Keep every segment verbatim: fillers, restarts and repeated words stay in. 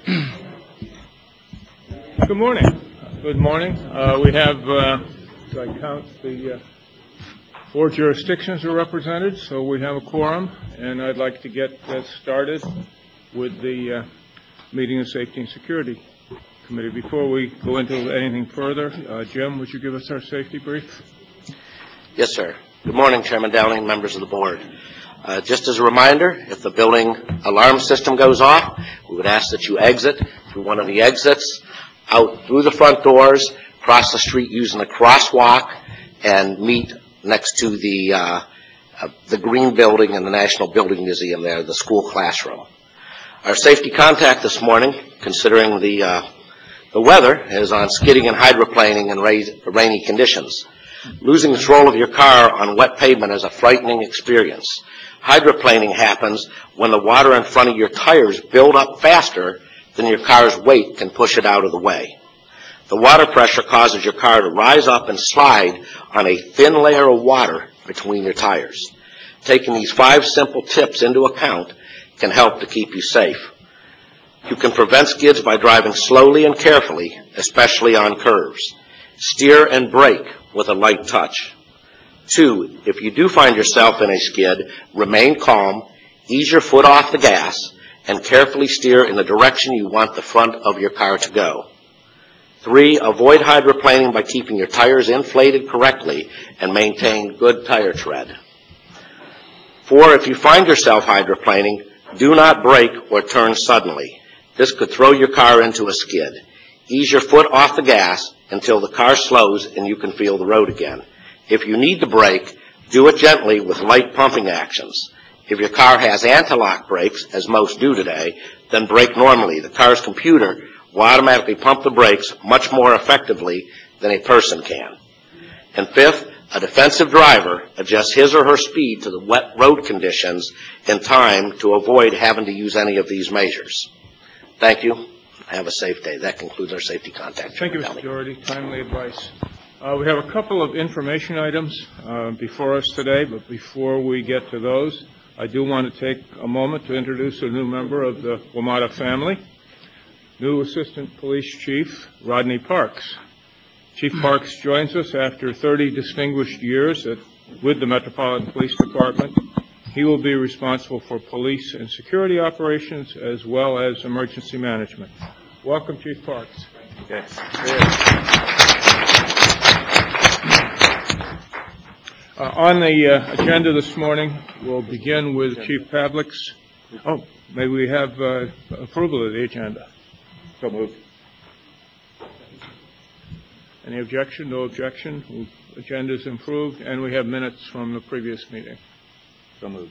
Good morning. Good morning. Uh, we have, uh, do I count the uh, four jurisdictions are represented, so we have a quorum, and I'd like to get uh, started with the uh, meeting of Safety and Security Committee. Before we go into anything further, uh, Jim, would you give us our safety brief? Yes, sir. Good morning, Chairman Downing, members of the board. Uh, just as a reminder, if the building alarm system goes off, we would ask that you exit through one of the exits, out through the front doors, cross the street using the crosswalk, and meet next to the uh, uh, the green building in the National Building Museum there, the school classroom. Our safety contact this morning, considering the uh, the weather, is on skidding and hydroplaning in ra- rainy conditions. Losing control of your car on wet pavement is a frightening experience. Hydroplaning happens when the water in front of your tires build up faster than your car's weight can push it out of the way. The water pressure causes your car to rise up and slide on a thin layer of water between your tires. Taking these five simple tips into account can help to keep you safe. You can prevent skids by driving slowly and carefully, especially on curves. Steer and brake with a light touch. Two, if you do find yourself in a skid, remain calm, ease your foot off the gas, and carefully steer in the direction you want the front of your car to go. Three, avoid hydroplaning by keeping your tires inflated correctly and maintain good tire tread. Four, if you find yourself hydroplaning, do not brake or turn suddenly. This could throw your car into a skid. Ease your foot off the gas until the car slows and you can feel the road again. If you need to brake, do it gently with light pumping actions. If your car has anti-lock brakes, as most do today, then brake normally. The car's computer will automatically pump the brakes much more effectively than a person can. And fifth, a defensive driver adjusts his or her speed to the wet road conditions in time to avoid having to use any of these measures. Thank you. Have a safe day. That concludes our safety contact. Thank you, Mister Doherty. Timely advice. Uh, we have a couple of information items uh, before us today, but before we get to those, I do want to take a moment to introduce a new member of the WMATA family, new Assistant Police Chief Rodney Parks. Chief Parks joins us after thirty distinguished years at, with the Metropolitan Police Department. He will be responsible for police and security operations as well as emergency management. Welcome, Chief Parks. Okay. Uh, on the uh, agenda this morning, we'll begin with Chief Pavlik's. Oh, may we have uh, approval of the agenda? So moved. Any objection? No objection. Agenda is improved, and we have minutes from the previous meeting. So moved.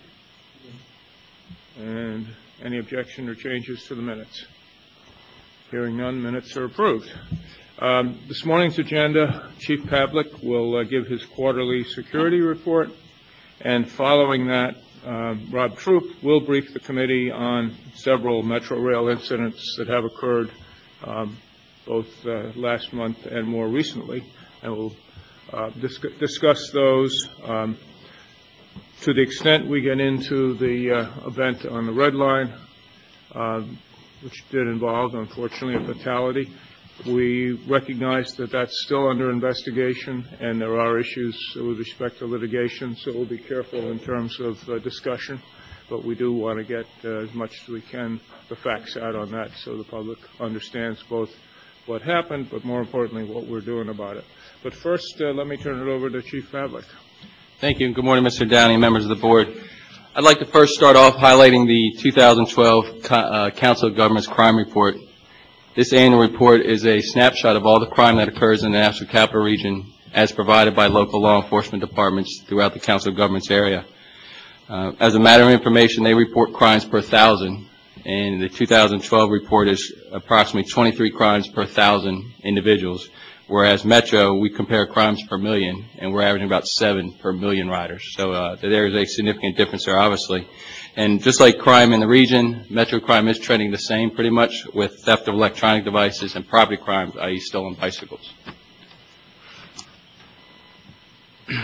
And any objection or changes to the minutes? Hearing none, minutes are approved. Um, this morning's agenda, Chief Pavlik will uh, give his quarterly security report, and following that, uh, Rob Troop will brief the committee on several Metro Rail incidents that have occurred um, both uh, last month and more recently, and we'll uh, dis- discuss those. Um, to the extent we get into the uh, event on the Red Line, uh, which did involve, unfortunately, a fatality, we recognize that that's still under investigation, and there are issues with respect to litigation, so we'll be careful in terms of uh, discussion. But we do want to get uh, as much as we can the facts out on that so the public understands both what happened, but more importantly, what we're doing about it. But first, uh, let me turn it over to Chief Pavlik. Thank you. Good morning, Mister Downey, members of the board. I'd like to first start off highlighting the two thousand twelve uh, Council of Governments Crime Report. This annual report is a snapshot of all the crime that occurs in the National Capital Region as provided by local law enforcement departments throughout the Council of Governments area. Uh, as a matter of information, they report crimes per thousand, and the two thousand twelve report is approximately twenty-three crimes per thousand individuals, whereas Metro, we compare crimes per million, and we're averaging about seven per million riders. So uh, there is a significant difference there, obviously. And just like crime in the region, Metro crime is trending the same pretty much, with theft of electronic devices and property crimes, that is stolen bicycles.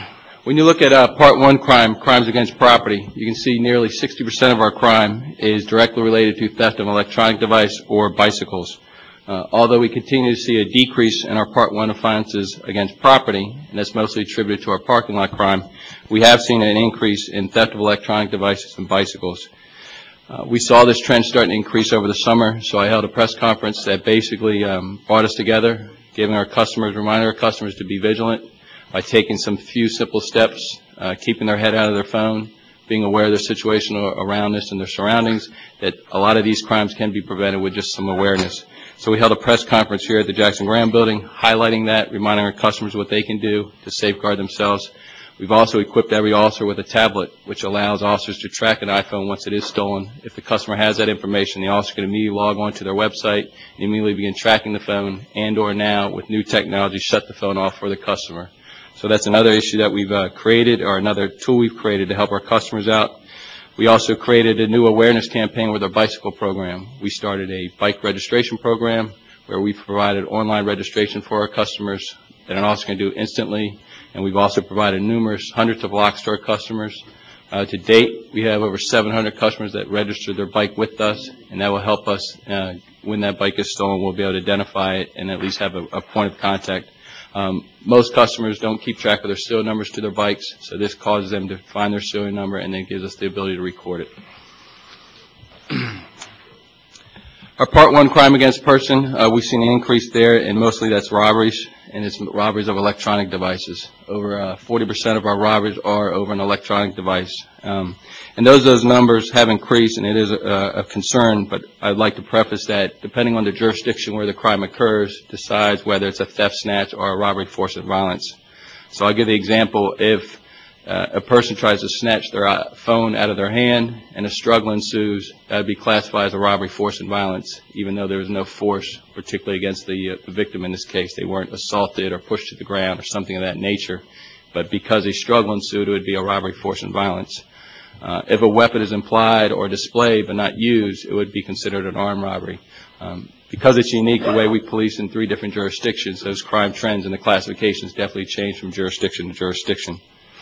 When you look at uh, Part one crime, crimes against property, you can see nearly sixty percent of our crime is directly related to theft of an electronic device or bicycles. Uh, although we continue to see a decrease in our Part one offenses against property, and that's mostly attributed to our parking lot crime, we have seen an increase in theft of electronic devices and bicycles. Uh, we saw this trend starting to increase over the summer, so I held a press conference that basically um, brought us together, giving our customers, reminding our customers to be vigilant by taking some few simple steps, uh, keeping their head out of their phone, being aware of their situation around us and their surroundings, that a lot of these crimes can be prevented with just some awareness. So we held a press conference here at the Jackson Graham Building, highlighting that, reminding our customers what they can do to safeguard themselves. We've also equipped every officer with a tablet, which allows officers to track an iPhone once it is stolen. If the customer has that information, the officer can immediately log on to their website and immediately begin tracking the phone, and or now, with new technology, shut the phone off for the customer. So that's another issue that we've uh, created, or another tool we've created to help our customers out. We also created a new awareness campaign with our bicycle program. We started a bike registration program where we provided online registration for our customers that an officer can do instantly, and we've also provided numerous hundreds of locks to our customers. Uh, to date, we have over seven hundred customers that registered their bike with us, and that will help us, uh, when that bike is stolen, we'll be able to identify it and at least have a, a point of contact. Um, most customers don't keep track of their serial numbers to their bikes, so this causes them to find their serial number, and then gives us the ability to record it. Our Part one crime against person, uh, we've seen an increase there, and mostly that's robberies, and it's robberies of electronic devices. Over uh, forty percent of our robberies are over an electronic device. Um, and those those numbers have increased, and it is a, a concern, but I'd like to preface that depending on the jurisdiction where the crime occurs, decides whether it's a theft, snatch, or a robbery, force, and violence. So I'll give the example. If uh, a person tries to snatch their uh, phone out of their hand and a struggle ensues, that would be classified as a robbery, force, and violence, even though there was no force, particularly against the, uh, the victim in this case. They weren't assaulted or pushed to the ground or something of that nature. But because a struggle ensued, it would be a robbery, force, and violence. Uh, if a weapon is implied or displayed but not used, it would be considered an armed robbery. Um, because it's unique the way we police in three different jurisdictions, those crime trends and the classifications definitely change from jurisdiction to jurisdiction.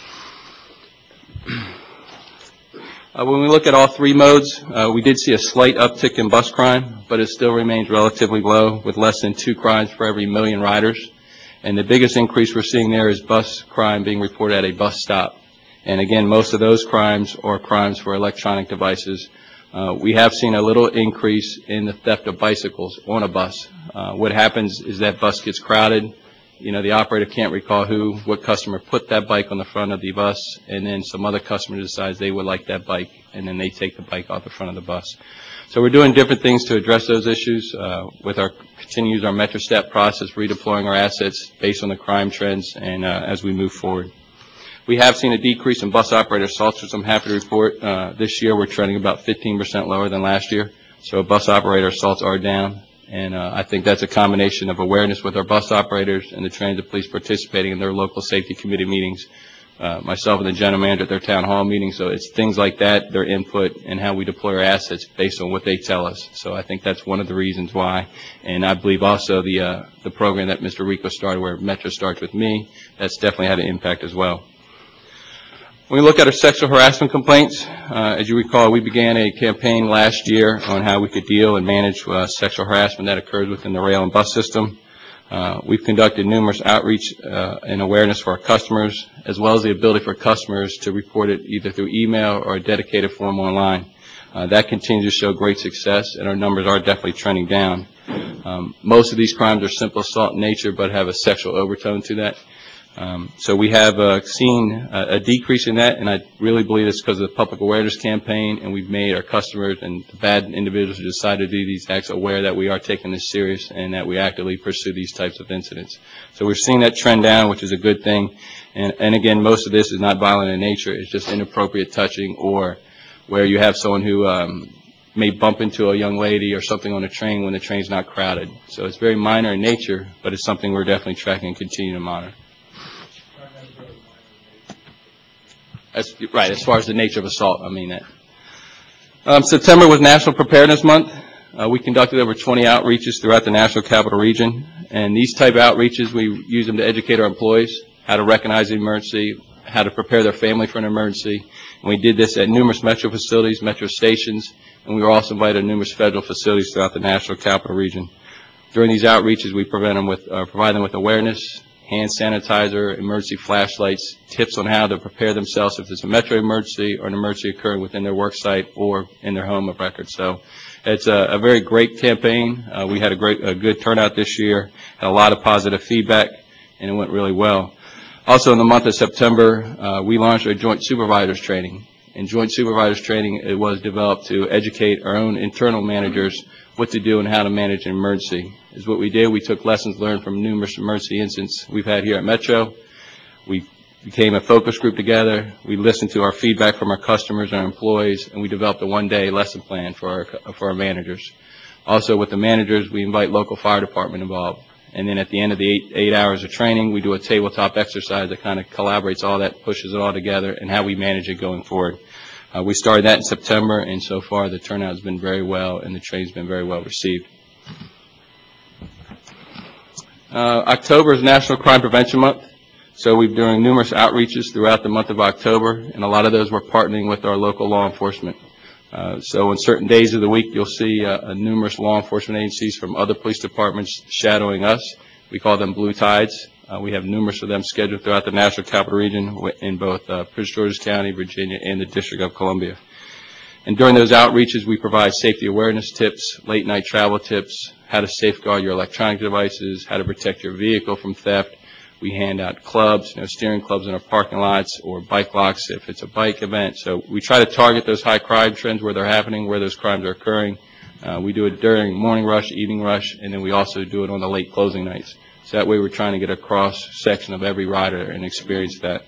Uh, when we look at all three modes, uh, we did see a slight uptick in bus crime, but it still remains relatively low, with less than two crimes for every million riders. And the biggest increase we're seeing there is bus crime being reported at a bus stop. And again, most of those crimes are crimes for electronic devices. Uh, we have seen a little increase in the theft of bicycles on a bus. Uh, what happens is that bus gets crowded. You know, the operator can't recall who, what customer put that bike on the front of the bus, and then some other customer decides they would like that bike, and then they take the bike off the front of the bus. So we're doing different things to address those issues. Uh, with our continues our MetroStep process, redeploying our assets based on the crime trends, and uh, as we move forward. We have seen a decrease in bus operator assaults, which I'm happy to report. Uh, this year we're trending about fifteen percent lower than last year. So bus operator assaults are down. And uh, I think that's a combination of awareness with our bus operators and the transit police participating in their local safety committee meetings, uh, myself and the general manager at their town hall meetings. So it's things like that, their input, and how we deploy our assets based on what they tell us. So I think that's one of the reasons why. And I believe also the, uh, the program that Mister Rico started, where Metro starts with me, that's definitely had an impact as well. When we look at our sexual harassment complaints, uh, as you recall, we began a campaign last year on how we could deal and manage uh, sexual harassment that occurs within the rail and bus system. Uh, we've conducted numerous outreach uh, and awareness for our customers, as well as the ability for customers to report it either through email or a dedicated form online. Uh, that continues to show great success, and our numbers are definitely trending down. Um, most of these crimes are simple assault in nature, but have a sexual overtone to that. Um, so we have uh, seen a, a decrease in that, and I really believe it's because of the public awareness campaign, and we've made our customers and the bad individuals who decide to do these acts aware that we are taking this serious and that we actively pursue these types of incidents. So we're seeing that trend down, which is a good thing. And, and again, most of this is not violent in nature. It's just inappropriate touching, or where you have someone who um, may bump into a young lady or something on a train when the train's not crowded. So it's very minor in nature, but it's something we're definitely tracking and continue to monitor. As, right, as far as the nature of assault, I mean that. Um, September was National Preparedness Month. Uh, we conducted over twenty outreaches throughout the National Capital Region. And these type of outreaches, we use them to educate our employees how to recognize the emergency, how to prepare their family for an emergency. And we did this at numerous metro facilities, metro stations, and we were also invited to numerous federal facilities throughout the National Capital Region. During these outreaches, we prevent them with, uh, provide them with awareness, hand sanitizer, emergency flashlights, tips on how to prepare themselves if there's a metro emergency or an emergency occurring within their work site or in their home of record. So it's a, a very great campaign. Uh, we had a great, a good turnout this year, had a lot of positive feedback, and it went really well. Also, in the month of September, uh, we launched our joint supervisors training. In joint supervisors training, it was developed to educate our own internal managers what to do and how to manage an emergency. Is what we did. We took lessons learned from numerous emergency incidents we've had here at Metro. We became a focus group together. We listened to our feedback from our customers, our employees, and we developed a one-day lesson plan for our for our managers. Also, with the managers, we invite local fire department involved. And then at the end of the eight, eight hours of training, we do a tabletop exercise that kind of collaborates all that, pushes it all together, and how we manage it going forward. Uh, we started that in September, and so far the turnout has been very well, and the training's been very well received. Uh, October is National Crime Prevention Month, so we're doing numerous outreaches throughout the month of October, and a lot of those we're partnering with our local law enforcement. Uh, so on certain days of the week, you'll see uh, numerous law enforcement agencies from other police departments shadowing us. We call them Blue Tides. Uh, we have numerous of them scheduled throughout the National Capital Region in both uh, Prince George's County, Virginia, and the District of Columbia. And during those outreaches, we provide safety awareness tips, late night travel tips, how to safeguard your electronic devices, how to protect your vehicle from theft. We hand out clubs, you know, steering clubs in our parking lots, or bike locks if it's a bike event. So we try to target those high crime trends where they're happening, where those crimes are occurring. Uh, we do it during morning rush, evening rush, and then we also do it on the late closing nights. So that way we're trying to get a cross section of every rider and experience that.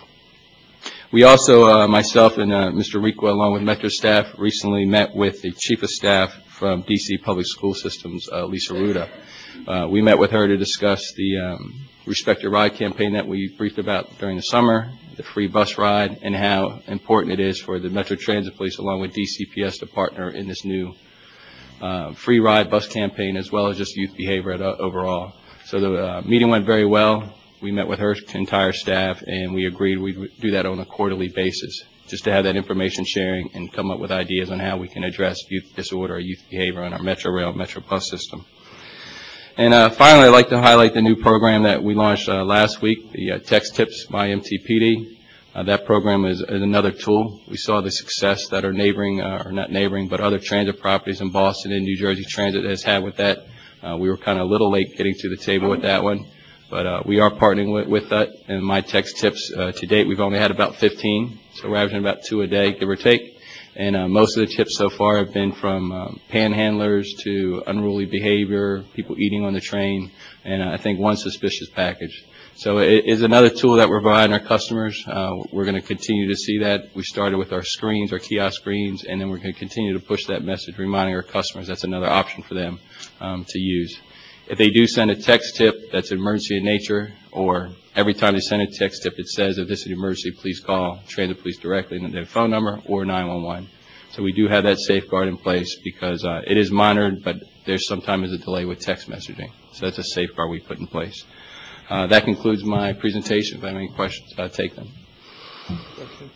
We also, uh, myself and uh, Mister Requa, along with Metro staff, recently met with the Chief of Staff from D C Public School Systems, uh, Lisa Ruda. Uh, we met with her to discuss the um, Respect Your Ride campaign that we briefed about during the summer, the free bus ride, and how important it is for the Metro Transit Police, along with D C P S, to partner in this new uh, free ride bus campaign, as well as just youth behavior at, uh, overall. So the uh, meeting went very well. We met with her entire staff, and we agreed we'd do that on a quarterly basis, just to have that information sharing and come up with ideas on how we can address youth disorder or youth behavior on our Metro Rail, Metro Bus system. And uh, finally, I'd like to highlight the new program that we launched uh, last week, the uh, Text Tips by M T P D. Uh, that program is, is another tool. We saw the success that our neighboring, uh, or not neighboring, but other transit properties in Boston and New Jersey Transit has had with that. Uh, we were kind of a little late getting to the table with that one, but uh, we are partnering with, with that. And my Text Tips, uh, to date, we've only had about fifteen, so we're averaging about two a day, give or take. And uh, most of the tips so far have been from um, panhandlers to unruly behavior, people eating on the train, and uh, I think one suspicious package. So it is another tool that we're providing our customers. Uh, we're going to continue to see that. We started with our screens, our kiosk screens, and then we're going to continue to push that message, reminding our customers that's another option for them um, to use. If they do send a text tip that's emergency in nature, or every time they send a text tip, it says, if this is an emergency, please call Transit Police directly and their phone number or nine one one. So we do have that safeguard in place because uh, it is monitored, but there's sometimes a delay with text messaging. So that's a safeguard we put in place. Uh, that concludes my presentation. If I have any questions, I'll take them. Questions?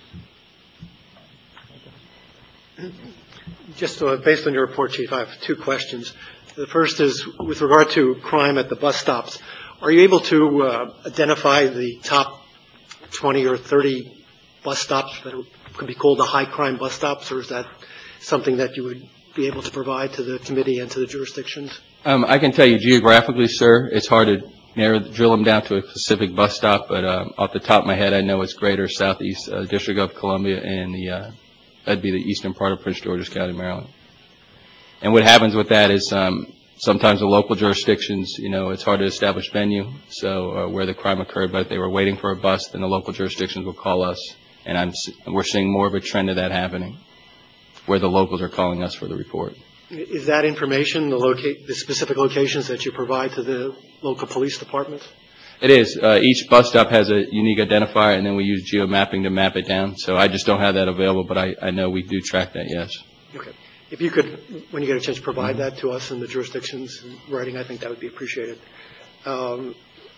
Yes. Just uh, based on your report, Chief, I have two questions. The first is with regard to crime at the bus stops. Are you able to uh, identify the top twenty or thirty bus stops that could be called the high crime bus stops, or is that something that you would be able to provide to the committee and to the jurisdictions? Um, I can tell you geographically, sir, it's hard to narrow, drill them down to a specific bus stop, but um, off the top of my head, I know it's Greater Southeast uh, District of Columbia, and the uh, that'd be the eastern part of Prince George's County, Maryland. And what happens with that is um, sometimes the local jurisdictions, you know, it's hard to establish venue, so uh, where the crime occurred, but if they were waiting for a bus, then the local jurisdictions will call us, and I'm, we're seeing more of a trend of that happening, where the locals are calling us for the report. Is that information, the, locate, the specific locations that you provide to the local police department? It is. Uh, each bus stop has a unique identifier, and then we use geo-mapping to map it down. So I just don't have that available, but I, I know we do track that, yes. Okay. If you could, when you get a chance, provide that to us in the jurisdictions in writing, I think that would be appreciated. Um,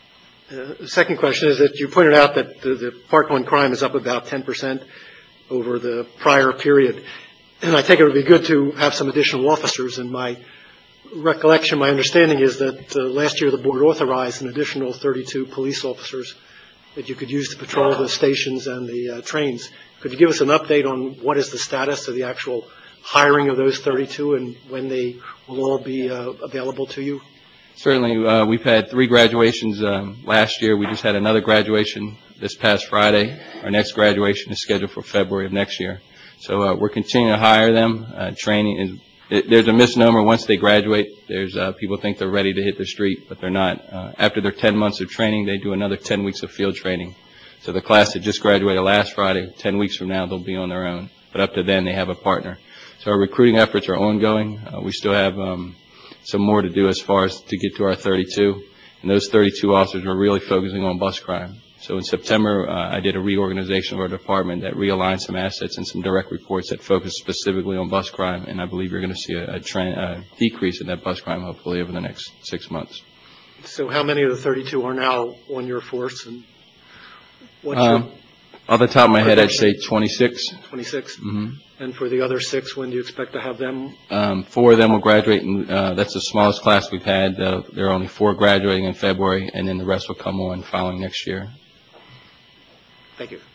Uh, the second question is that you pointed out that the, the Part one crime is up about ten percent over the prior period. And I think it would be good to have some additional officers. And my recollection, my understanding is that uh, last year the board authorized an additional thirty-two police officers that you could use to patrol the stations and the uh, trains. Could you give us an update on what is the status of the actual hiring of those thirty-two and when they will all be uh, available to you? Certainly. Uh, we've had three graduations um, last year. We just had another graduation this past Friday. Our next graduation is scheduled for February of next year. So uh, we're continuing to hire them. Uh, training is it, there's a misnomer. Once they graduate, there's uh, people think they're ready to hit the street, but they're not. Uh, after their ten months of training, they do another ten weeks of field training. So the class that just graduated last Friday, ten weeks from now, they'll be on their own. But up to then, they have a partner. So our recruiting efforts are ongoing. Uh, we still have um, some more to do as far as to get to our thirty-two. And those thirty-two officers are really focusing on bus crime. So in September, uh, I did a reorganization of our department that realigned some assets and some direct reports that focus specifically on bus crime. And I believe you're going to see a, a trend, a decrease in that bus crime, hopefully, over the next six months. So how many of the thirty-two are now on your force? And what's Um, your off the top of my head, I'd say twenty-six. twenty-six? Mm-hmm. And for the other six, when do you expect to have them? Um, four of them will graduate, and uh, that's the smallest class we've had. Uh, there are only four graduating in February, and then the rest will come on following next year. Thank you.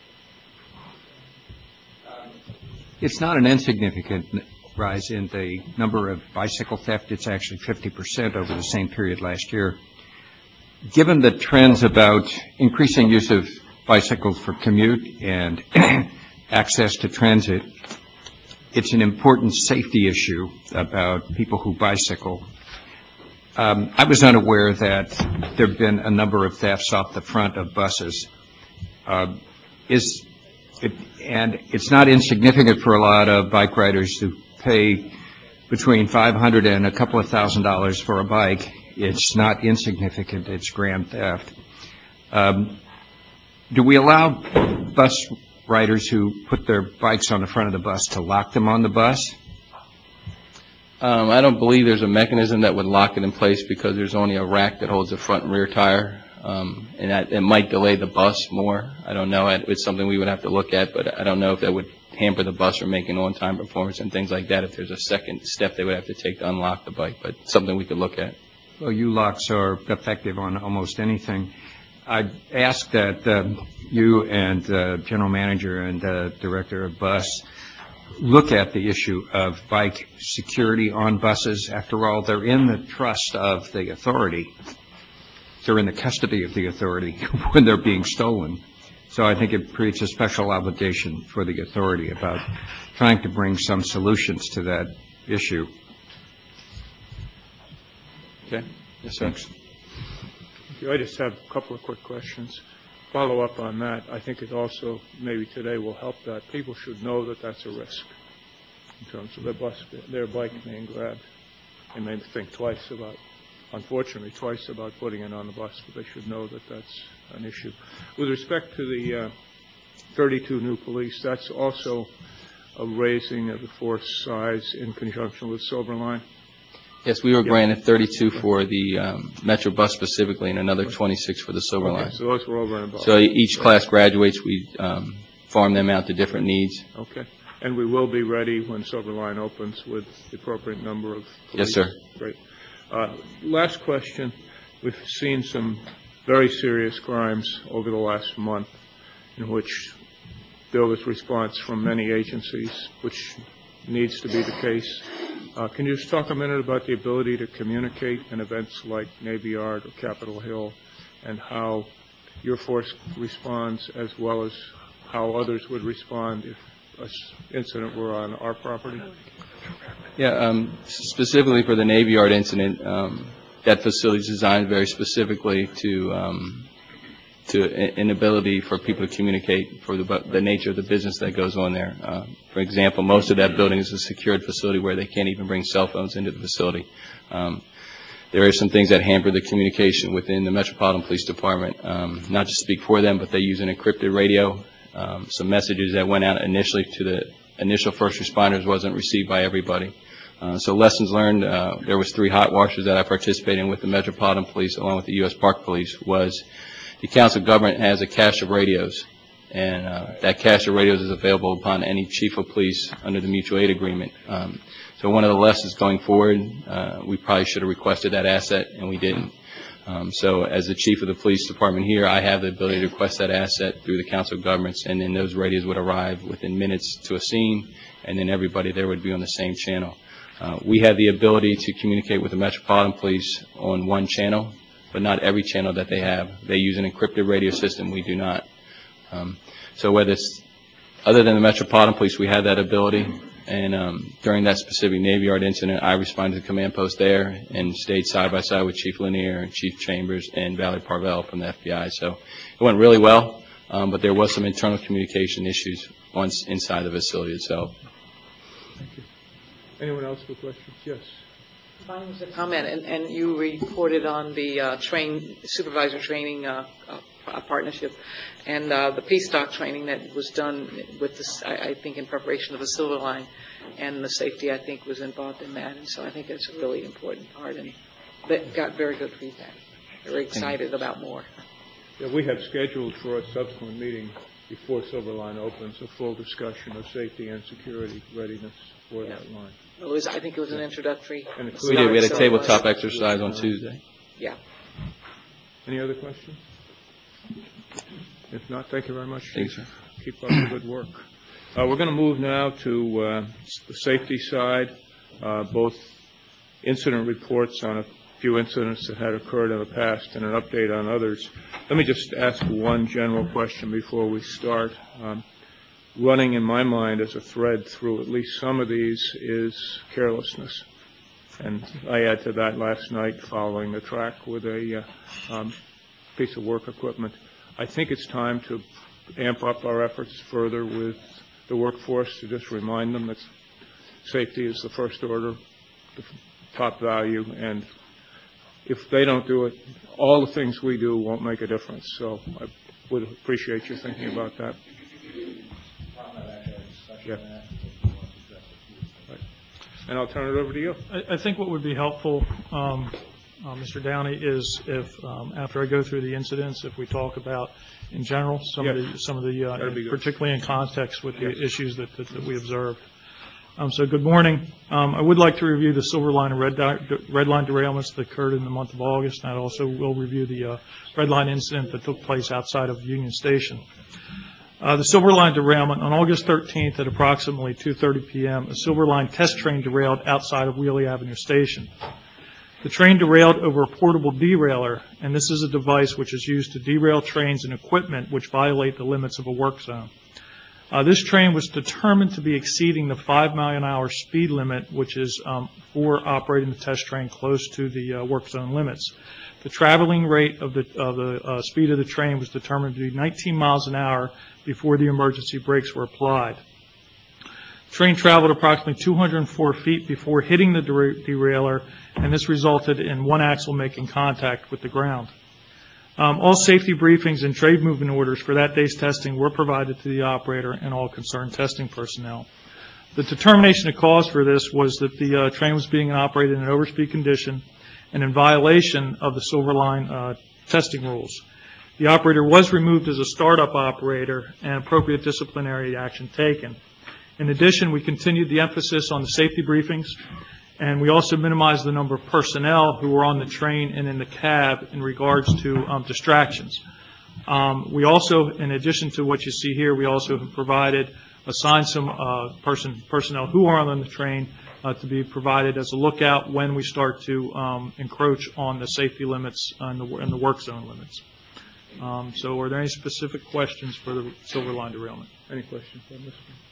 It's not an insignificant rise in the number of bicycle theft. It's actually fifty percent over the same period last year. Given the trends about increasing use of bicycles for commute and access to transit, it's an important safety issue about people who bicycle. Um, I was unaware that there have been a number of thefts off the front of buses. Uh, is it, and it's not insignificant for a lot of bike riders who pay between five hundred dollars and a couple of thousand dollars for a bike. It's not insignificant. It's grand theft. Um, do we allow bus riders who put their bikes on the front of the bus to lock them on the bus? Um, I don't believe there's a mechanism that would lock it in place because there's only a rack that holds the front and rear tire, um, and that, it might delay the bus more. I don't know. It's something we would have to look at, but I don't know if that would hamper the bus or make an on-time performance and things like that. If there's a second step they would have to take to unlock the bike, but something we could look at. Well, U-locks are effective on almost anything. I ask that um, you and uh, General Manager and uh, Director of Bus look at the issue of bike security on buses. After all, they're in the trust of the authority. They're in the custody of the authority when they're being stolen. So I think it creates a special obligation for the authority about trying to bring some solutions to that issue. Okay. Yes, sir. Thanks. I just have a couple of quick questions. Follow up on that. I think it also, maybe today will help that. People should know that that's a risk in terms of their bus, their bike being grabbed. They may think twice about, unfortunately, twice about putting it on the bus, but they should know that that's an issue. With respect to the uh, thirty-two new police, that's also a raising of the force size in conjunction with Silverline. Yes, we were Yeah. granted thirty-two for the um, Metro bus specifically and another twenty-six for the Silver Okay, Line. so those were over and above. So each class graduates, we um, farm them out to different needs. Okay. And we will be ready when Silver Line opens with the appropriate number of Yes, police. sir. Great. Uh, last question. We've seen some very serious crimes over the last month in which there was response from many agencies, which needs to be the case. Uh, can you just talk a minute about the ability to communicate in events like Navy Yard or Capitol Hill and how your force responds as well as how others would respond if an incident were on our property? Yeah, um, specifically for the Navy Yard incident, um, that facility is designed very specifically to um, to an ability for people to communicate for the, the nature of the business that goes on there. Uh, for example, most of that building is a secured facility where they can't even bring cell phones into the facility. Um, there are some things that hamper the communication within the Metropolitan Police Department, um, not to speak for them, but they use an encrypted radio. Um, some messages that went out initially to the initial first responders wasn't received by everybody. Uh, so lessons learned, uh, there was three hot washers that I participated in with the Metropolitan Police along with the U S Park Police. Was the Council of Government has a cache of radios, and uh, that cache of radios is available upon any chief of police under the mutual aid agreement. Um, so one of the lessons going forward, uh, we probably should have requested that asset, and we didn't. Um, so as the chief of the police department here, I have the ability to request that asset through the Council of Governments, and then those radios would arrive within minutes to a scene, and then everybody there would be on the same channel. Uh, we have the ability to communicate with the Metropolitan Police on one channel, but not every channel that they have. They use an encrypted radio system. We do not. Um, so whether it's other than the Metropolitan Police, we have that ability. And um, during that specific Navy Yard incident, I responded to the command post there and stayed side by side with Chief Lanier and Chief Chambers and Valerie Parvell from the F B I. So it went really well, um, but there was some internal communication issues once inside the facility itself. Thank you. Anyone else with questions? Yes. Mine was a comment, and, and you reported on the uh, train supervisor training uh, uh, partnership and uh, the P STOC training that was done with this, I, I think, in preparation of the Silver Line, and the safety, I think, was involved in that. And so I think it's a really important part, and that got very good feedback. Very excited about more. Yeah, we have scheduled for a subsequent meeting before Silver Line opens a full discussion of safety and security readiness for Yeah. that line. It was, I think it was an introductory. And it We did. We had a start, so tabletop it was- exercise on Tuesday. Yeah. Any other questions? If not, thank you very much. Thanks, sir. Keep up the good work. Uh, we're going to move now to uh, the safety side, uh, both incident reports on a few incidents that had occurred in the past and an update on others. Let me just ask one general question before we start. Um, running in my mind as a thread through at least some of these is carelessness. And I add to that last night following the track with a uh, um, piece of work equipment. I think it's time to amp up our efforts further with the workforce to just remind them that safety is the first order, the top value, and if they don't do it, all the things we do won't make a difference. So I would appreciate you thinking about that. Yeah. Right. And I'll turn it over to you. I, I think what would be helpful, um, uh, Mister Downey, is if um, after I go through the incidents, if we talk about in general some Yes. of the some of the uh, That'd be good. particularly in context with Yes. the issues that, that, that we observed. Um, so good morning. Um, I would like to review the Silver Line and Red, di- Red Line derailments that occurred in the month of August, and I also will review the uh, Red Line incident that took place outside of Union Station. Uh, the Silver Line derailment on August thirteenth at approximately two thirty p.m., a Silver Line test train derailed outside of Wheelie Avenue Station. The train derailed over a portable derailer, and this is a device which is used to derail trains and equipment which violate the limits of a work zone. Uh, this train was determined to be exceeding the five mile an hour speed limit, which is um, for operating the test train close to the uh, work zone limits. The traveling rate of the, of the uh, speed of the train was determined to be nineteen miles an hour before the emergency brakes were applied. The train traveled approximately two hundred four feet before hitting the dera- derailleur, and this resulted in one axle making contact with the ground. Um, all safety briefings and trade movement orders for that day's testing were provided to the operator and all concerned testing personnel. The determination of cause for this was that the uh, train was being operated in an overspeed condition and in violation of the Silver Line uh, testing rules. The operator was removed as a startup operator and appropriate disciplinary action taken. In addition, we continued the emphasis on the safety briefings, and we also minimized the number of personnel who were on the train and in the cab in regards to um, distractions. Um, we also, in addition to what you see here, we also have provided, assigned some uh, person, personnel who are on the train uh, to be provided as a lookout when we start to um, encroach on the safety limits and the, and the work zone limits. Um, so are there any specific questions for the Silver Line derailment? Any questions on this one?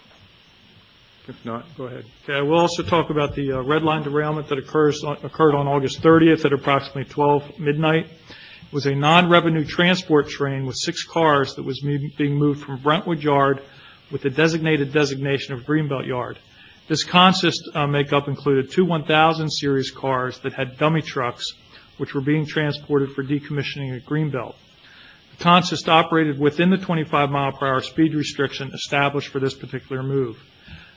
If not, go ahead. Okay, I will also talk about the uh, Red Line derailment that occurs, occurred on August thirtieth at approximately twelve midnight. It was a non-revenue transport train with six cars that was me- being moved from Brentwood Yard with the designated designation of Greenbelt Yard. This consist uh, makeup included two one thousand series cars that had dummy trucks which were being transported for decommissioning at Greenbelt. The consist operated within the twenty-five mile per hour speed restriction established for this particular move.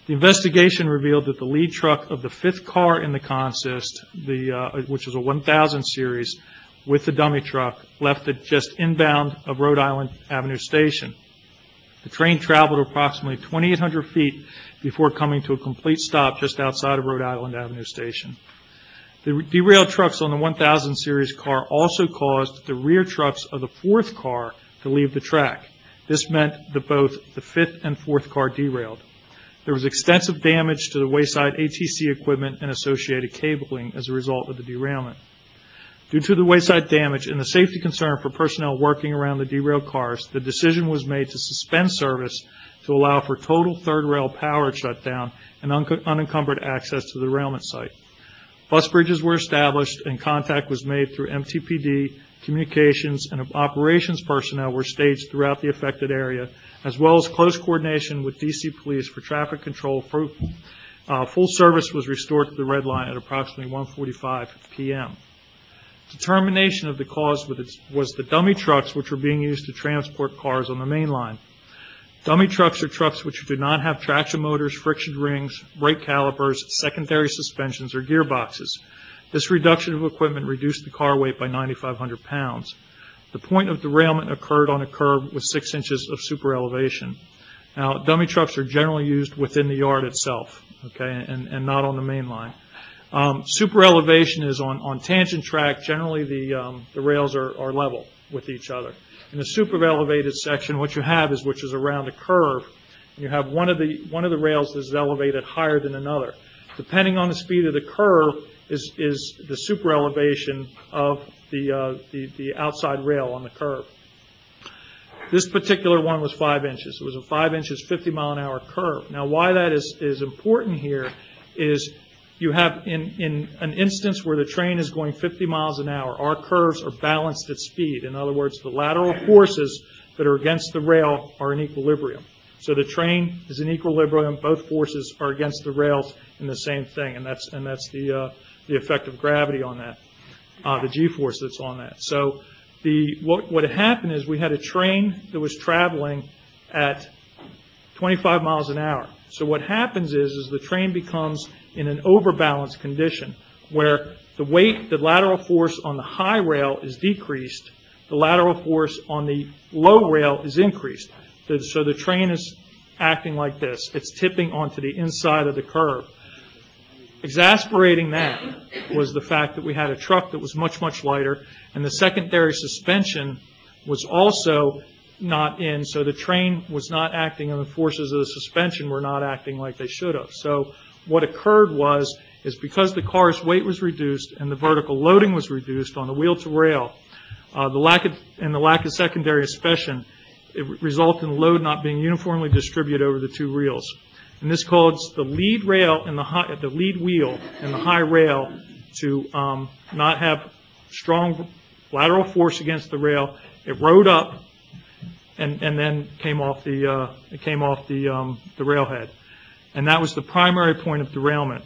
The investigation revealed that the lead truck of the fifth car in the consist, the, uh, which was a one thousand series, with the dummy truck, left it just inbound of Rhode Island Avenue Station. The train traveled approximately twenty-eight hundred feet before coming to a complete stop just outside of Rhode Island Avenue Station. The derailed trucks on the one thousand series car also caused the rear trucks of the fourth car to leave the track. This meant that both the fifth and fourth car derailed. There was extensive damage to the wayside A T C equipment and associated cabling as a result of the derailment. Due to the wayside damage and the safety concern for personnel working around the derailed cars, the decision was made to suspend service to allow for total third rail power shutdown and un unencumbered access to the derailment site. Bus bridges were established and contact was made through M T P D, communications, and operations personnel were staged throughout the affected area, as well as close coordination with D C Police for traffic control. For, uh, full service was restored to the red line at approximately one forty-five p m Determination of the cause was the dummy trucks which were being used to transport cars on the main line. Dummy trucks are trucks which do not have traction motors, friction rings, brake calipers, secondary suspensions, or gearboxes. This reduction of equipment reduced the car weight by nine thousand five hundred pounds. The point of derailment occurred on a curb with six inches of super elevation. Now, dummy trucks are generally used within the yard itself, okay, and, and not on the main line. Um, super elevation is on, on tangent track. Generally, the, um, the rails are, are level with each other. In the super elevated section, what you have is, which is around a curve, and you have one of the, one of the rails that is elevated higher than another. Depending on the speed of the curve is, is the super elevation of the, uh, the, the outside rail on the curve. This particular one was five inches. It was a five inches, fifty mile an hour curve. Now, why that is, is important here is you have in, in an instance where the train is going fifty miles an hour, our curves are balanced at speed. In other words, the lateral forces that are against the rail are in equilibrium. So the train is in equilibrium. Both forces are against the rails in the same thing, and that's and that's the uh, the effect of gravity on that, uh, the G-force that's on that. So the what what had happened is we had a train that was traveling at twenty-five miles an hour. So what happens is is the train becomes in an overbalanced condition where the weight, the lateral force on the high rail is decreased, the lateral force on the low rail is increased. So the train is acting like this. It's tipping onto the inside of the curve. Exasperating that was the fact that we had a truck that was much, much lighter, and the secondary suspension was also not in, so the train was not acting, and the forces of the suspension were not acting like they should have. So what occurred was, is because the car's weight was reduced and the vertical loading was reduced on the wheel to rail, uh, the lack of, and the lack of secondary suspension, it resulted in load not being uniformly distributed over the two reels. And this caused the lead rail and the high, the lead wheel and the high rail to um, not have strong lateral force against the rail. It rode up and, and then came off the uh, it came off the um, the railhead. And that was the primary point of derailment.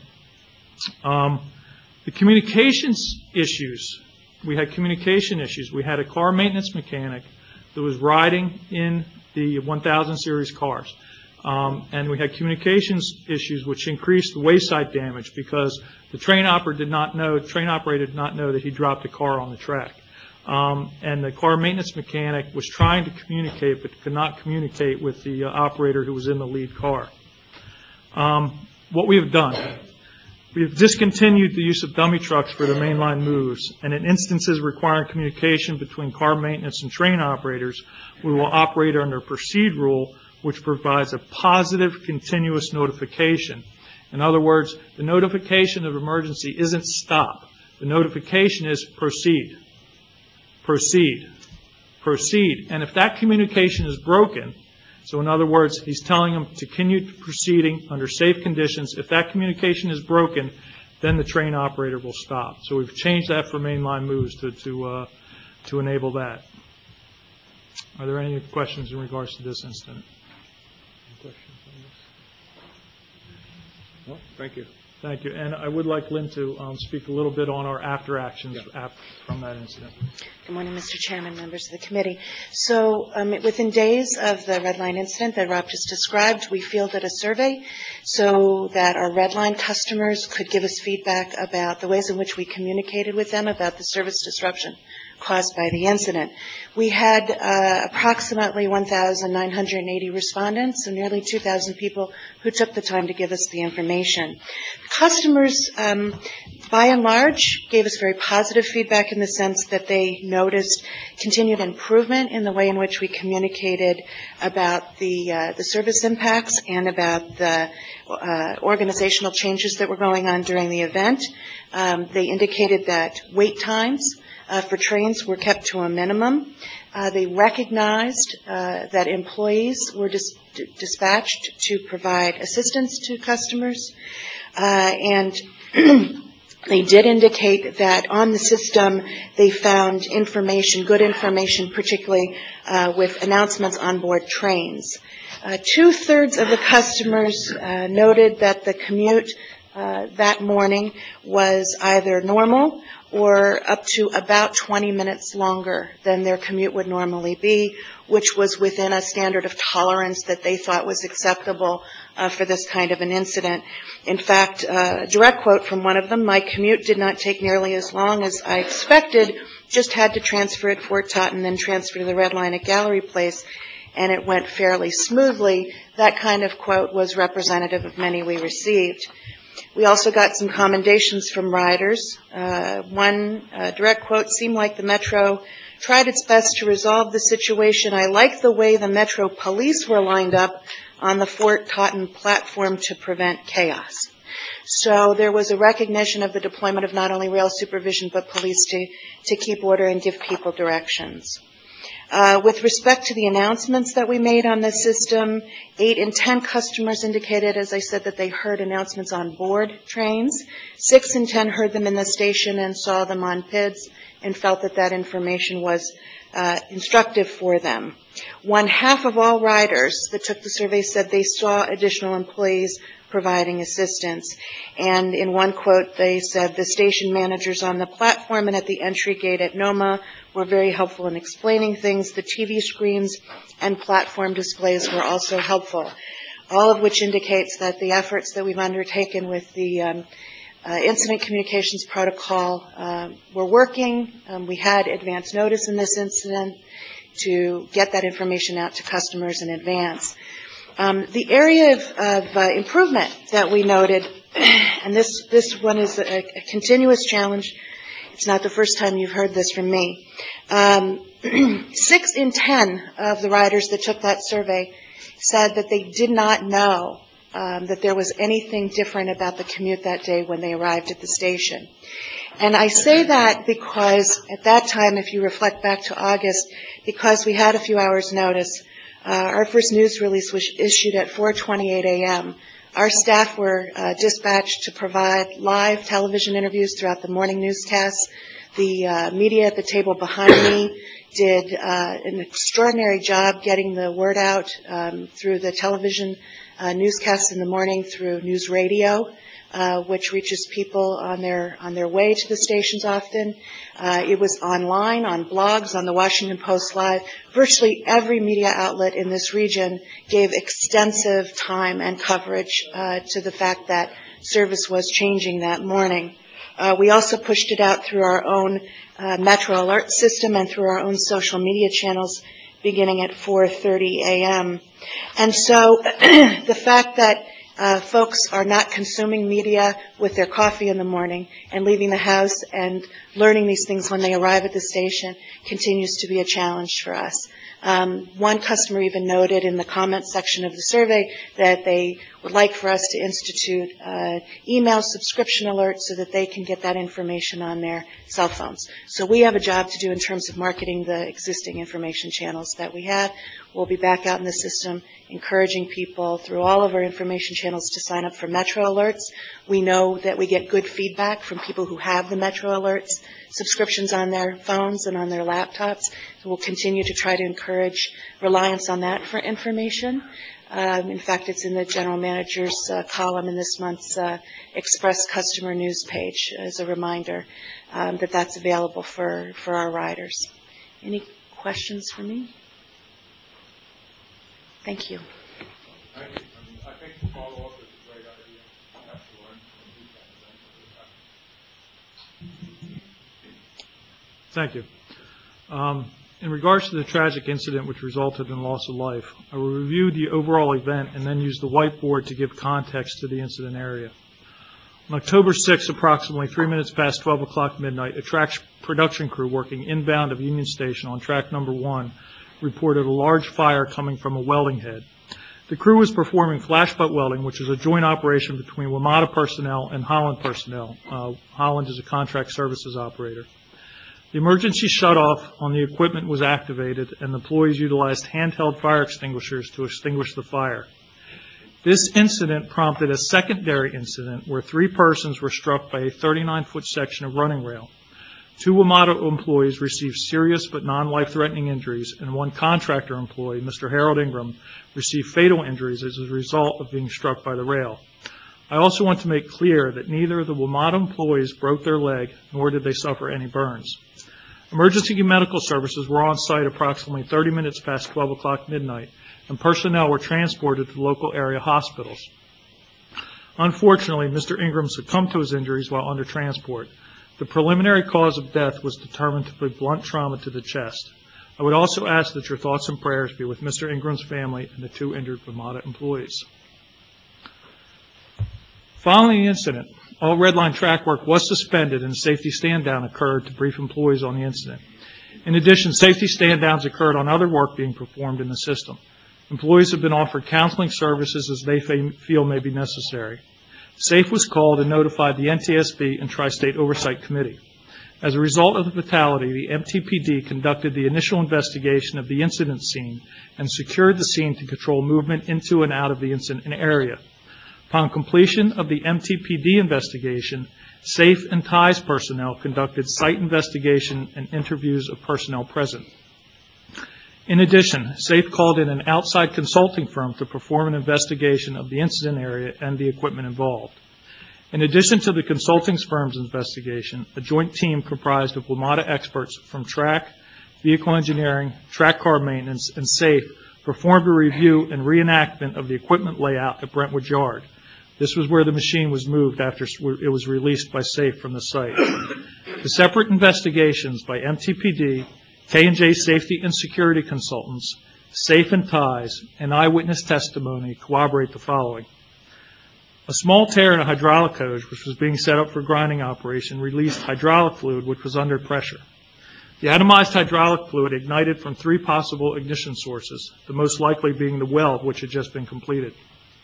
Um, the communications issues, we had communication issues. We had a car maintenance mechanic that was riding in the one thousand series cars. Um, and we had communications issues which increased the wayside damage because the train operator did not know, train operator did not know that he dropped a car on the track. Um, and the car maintenance mechanic was trying to communicate but could not communicate with the uh, operator who was in the lead car. Um, what we have done, we have discontinued the use of dummy trucks for the mainline moves, and in instances requiring communication between car maintenance and train operators, we will operate under a proceed rule which provides a positive continuous notification. In other words, the notification of emergency isn't stop. The notification is proceed, proceed, proceed. And if that communication is broken, so in other words, he's telling them to continue proceeding under safe conditions. If that communication is broken, then the train operator will stop. So we've changed that for mainline moves to to, uh, to enable that. Are there any questions in regards to this incident? Questions on this? No, thank you. Thank you. And I would like Lynn to um, speak a little bit on our after actions ap- from that incident. Good morning, Mister Chairman, members of the committee. So um, within days of the red line incident that Rob just described, we fielded a survey so that our red line customers could give us feedback about the ways in which we communicated with them about the service disruption caused by the incident. We had uh, approximately one thousand nine hundred eighty respondents, so nearly two thousand people who took the time to give us the information. Customers, um, by and large, gave us very positive feedback in the sense that they noticed continued improvement in the way in which we communicated about the uh, the service impacts and about the uh, organizational changes that were going on during the event. Um, they indicated that wait times Uh, for trains were kept to a minimum. Uh, they recognized uh, that employees were dis- d- dispatched to provide assistance to customers, uh, and they did indicate that on the system they found information, good information, particularly uh, with announcements on board trains. Uh, two-thirds of the customers uh, noted that the commute uh, that morning was either normal or up to about twenty minutes longer than their commute would normally be, which was within a standard of tolerance that they thought was acceptable uh, for this kind of an incident. In fact, uh, a direct quote from one of them, "My commute did not take nearly as long as I expected, just had to transfer at Fort Totten, then transfer to the Red Line at Gallery Place, and it went fairly smoothly." That kind of quote was representative of many we received. We also got some commendations from riders. Uh, one uh, direct quote, "Seemed like the Metro tried its best to resolve the situation. I like the way the Metro police were lined up on the Fort Totten platform to prevent chaos." So there was a recognition of the deployment of not only rail supervision but police to, to keep order and give people directions. Uh, with respect to the announcements that we made on the system, eight in ten customers indicated, as I said, that they heard announcements on board trains. Six in ten heard them in the station and saw them on P I Ds and felt that that information was uh, instructive for them. One half of all riders that took the survey said they saw additional employees providing assistance. And in one quote, they said the station managers on the platform and at the entry gate at NOMA were very helpful in explaining things. The T V screens and platform displays were also helpful, all of which indicates that the efforts that we've undertaken with the um, uh, incident communications protocol uh, were working. Um, we had advance notice in this incident to get that information out to customers in advance. Um, the area of, of uh, improvement that we noted, and this, this one is a, a continuous challenge. It's not the first time you've heard this from me. Um, six in ten of the riders that took that survey said that they did not know um, that there was anything different about the commute that day when they arrived at the station. And I say that because at that time, if you reflect back to August, because we had a few hours notice, Uh, our first news release was issued at four twenty-eight a.m. Our staff were uh, dispatched to provide live television interviews throughout the morning newscasts. The uh, media at the table behind me did uh, an extraordinary job getting the word out um, through the television uh, newscasts in the morning, through news radio, uh, which reaches people on their on their way to the stations often. Uh, it was online, on blogs, on the Washington Post Live. Virtually every media outlet in this region gave extensive time and coverage uh, to the fact that service was changing that morning. Uh, we also pushed it out through our own uh, Metro Alert system and through our own social media channels beginning at four thirty a.m. And so the fact that Uh, folks are not consuming media with their coffee in the morning and leaving the house and learning these things when they arrive at the station continues to be a challenge for us. Um, one customer even noted in the comment section of the survey that they would like for us to institute uh, email subscription alerts so that they can get that information on their cell phones. So we have a job to do in terms of marketing the existing information channels that we have. We'll be back out in the system encouraging people through all of our information channels to sign up for Metro Alerts. We know that we get good feedback from people who have the Metro Alerts subscriptions on their phones and on their laptops. So we'll continue to try to encourage reliance on that for information. Um, in fact, it's in the general manager's uh, column in this month's uh, Express customer news page as a reminder um, that that's available for, for our riders. Any questions for me? Thank you. Thank you. I think the follow-up is a great idea. I have to learn from you. Thank you. Um, in regards to the tragic incident which resulted in loss of life, I will review the overall event and then use the whiteboard to give context to the incident area. On October sixth, approximately three minutes past twelve o'clock midnight, a track production crew working inbound of Union Station on track number one reported a large fire coming from a welding head. The crew was performing flash butt welding, which is a joint operation between WMATA personnel and Holland personnel. Uh, Holland is a contract services operator. The emergency shutoff on the equipment was activated, and the employees utilized handheld fire extinguishers to extinguish the fire. This incident prompted a secondary incident where three persons were struck by a thirty-nine foot section of running rail. Two WMATA employees received serious but non-life-threatening injuries, and one contractor employee, Mister Harold Ingram, received fatal injuries as a result of being struck by the rail. I also want to make clear that neither of the WMATA employees broke their leg, nor did they suffer any burns. Emergency medical services were on site approximately thirty minutes past twelve o'clock midnight, and personnel were transported to local area hospitals. Unfortunately, Mister Ingram succumbed to his injuries while under transport. The preliminary cause of death was determined to be blunt trauma to the chest. I would also ask that your thoughts and prayers be with Mister Ingram's family and the two injured WMATA employees. Following the incident, all Red Line track work was suspended and a safety stand-down occurred to brief employees on the incident. In addition, safety stand-downs occurred on other work being performed in the system. Employees have been offered counseling services as they feel may be necessary. SAFE was called and notified the N T S B and Tri-State Oversight Committee. As a result of the fatality, the M T P D conducted the initial investigation of the incident scene and secured the scene to control movement into and out of the incident area. Upon completion of the M T P D investigation, SAFE and TIES personnel conducted site investigation and interviews of personnel present. In addition, SAFE called in an outside consulting firm to perform an investigation of the incident area and the equipment involved. In addition to the consulting firm's investigation, a joint team comprised of WMATA experts from track, vehicle engineering, track car maintenance, and SAFE performed a review and reenactment of the equipment layout at Brentwood Yard. This was where the machine was moved after it was released by SAFE from the site. The separate investigations by M T P D, K and J Safety and Security Consultants, SAFE and TIES, and eyewitness testimony corroborate the following. A small tear in a hydraulic hose, which was being set up for grinding operation, released hydraulic fluid which was under pressure. The atomized hydraulic fluid ignited from three possible ignition sources, the most likely being the weld which had just been completed.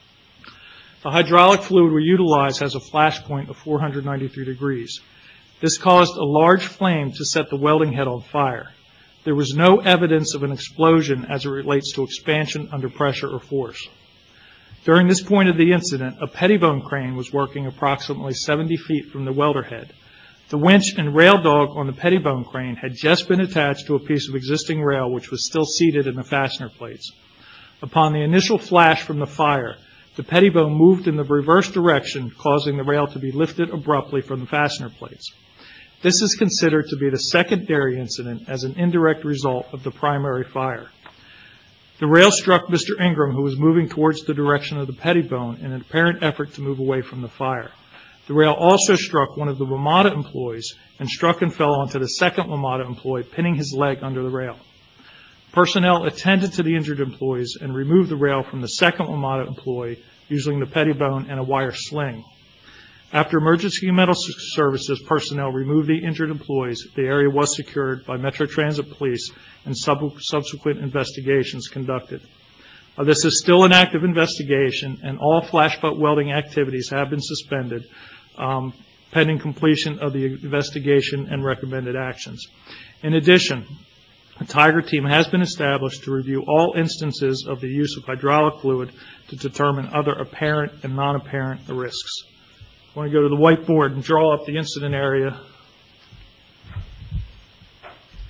The hydraulic fluid we utilized has a flash point of four hundred ninety-three degrees. This caused a large flame to set the welding head on fire. There was no evidence of an explosion as it relates to expansion under pressure or force. During this point of the incident, a pettibone crane was working approximately seventy feet from the welder head. The winch and rail dog on the pettibone crane had just been attached to a piece of existing rail which was still seated in the fastener plates. Upon the initial flash from the fire, the pettibone moved in the reverse direction, causing the rail to be lifted abruptly from the fastener plates. This is considered to be the secondary incident as an indirect result of the primary fire. The rail struck Mister Ingram, who was moving towards the direction of the pettibone in an apparent effort to move away from the fire. The rail also struck one of the WMATA employees and struck and fell onto the second WMATA employee, pinning his leg under the rail. Personnel attended to the injured employees and removed the rail from the second WMATA employee using the pettibone and a wire sling. After emergency medical services personnel removed the injured employees, the area was secured by Metro Transit Police and sub- subsequent investigations conducted. Uh, this is still an active investigation, and all flash butt welding activities have been suspended um, pending completion of the investigation and recommended actions. In addition, a Tiger team has been established to review all instances of the use of hydraulic fluid to determine other apparent and non-apparent risks. I want to go to the whiteboard and draw up the incident area.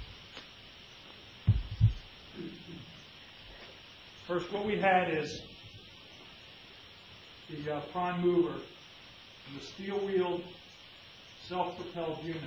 First, what we had is the uh, prime mover and the steel-wheeled, self-propelled unit,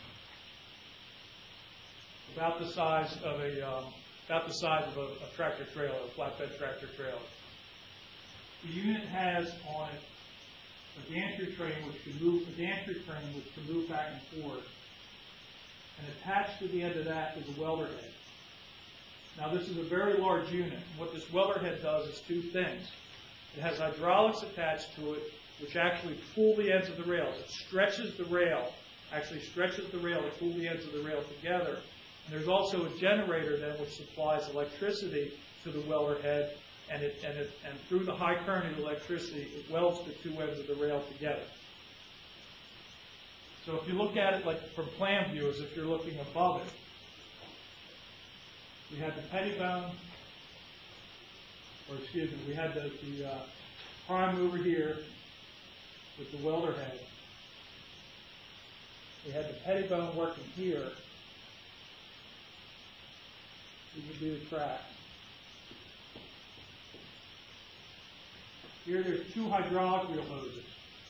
about the size of a um, about the size of a, a tractor trailer, a flatbed tractor trailer. The unit has on it a gantry train which can move a gantry train which can move back and forth, and attached to the end of that is a welder head. Now this is a very large unit. What this welder head does is two things. It has hydraulics attached to it which actually pull the ends of the rails. It stretches the rail, actually stretches the rail to pull the ends of the rail together. And there's also a generator then which supplies electricity to the welder head, and it and it and through the high current of electricity, it welds the two ends of the rail together. So if you look at it like from plan view, as if you're looking above it, we had the pettibone, or excuse me, we had the, the uh, prime mover here with the welder head. We had the pettibone working here. You can do the track. Here there's two hydraulic wheel hoses.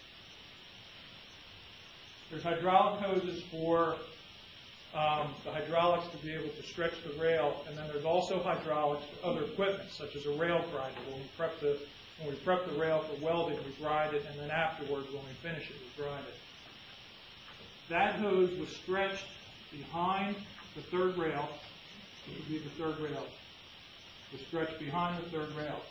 There's hydraulic hoses for um, the hydraulics to be able to stretch the rail, and then there's also hydraulics for other equipment, such as a rail grinder. When we prep the when we prep the rail for welding, we grind it, and then afterwards, when we finish it, we grind it. That hose was stretched behind the third rail. This would be the third rail. It was stretched behind the third rail.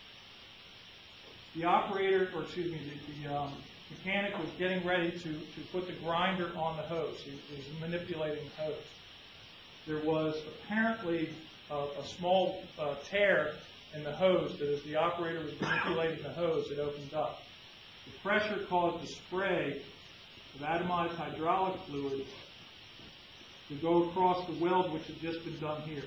The operator, or excuse me, the, the um, mechanic was getting ready to, to put the grinder on the hose. He, he was manipulating the hose. There was apparently a, a small uh, tear in the hose that as the operator was manipulating the hose, it opened up. The pressure caused the spray of atomized hydraulic fluid to go across the weld which had just been done here.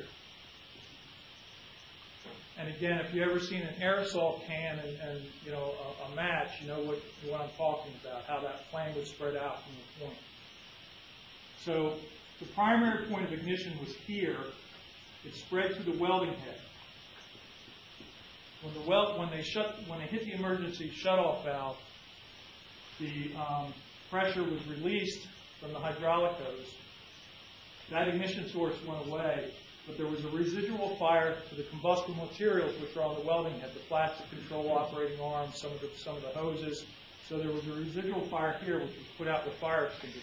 And again, if you've ever seen an aerosol can and, and you know a, a match, you know what, what I'm talking about, how that flame would spread out from the point. So the primary point of ignition was here. It spread to the welding head. When the weld, when they shut, when they hit the emergency shutoff valve, the um, pressure was released from the hydraulic hose. That ignition source went away, but there was a residual fire to the combustible materials which are on the welding head, the plastic control operating arms, some of the some of the hoses. So there was a residual fire here which was put out with fire extinguisher.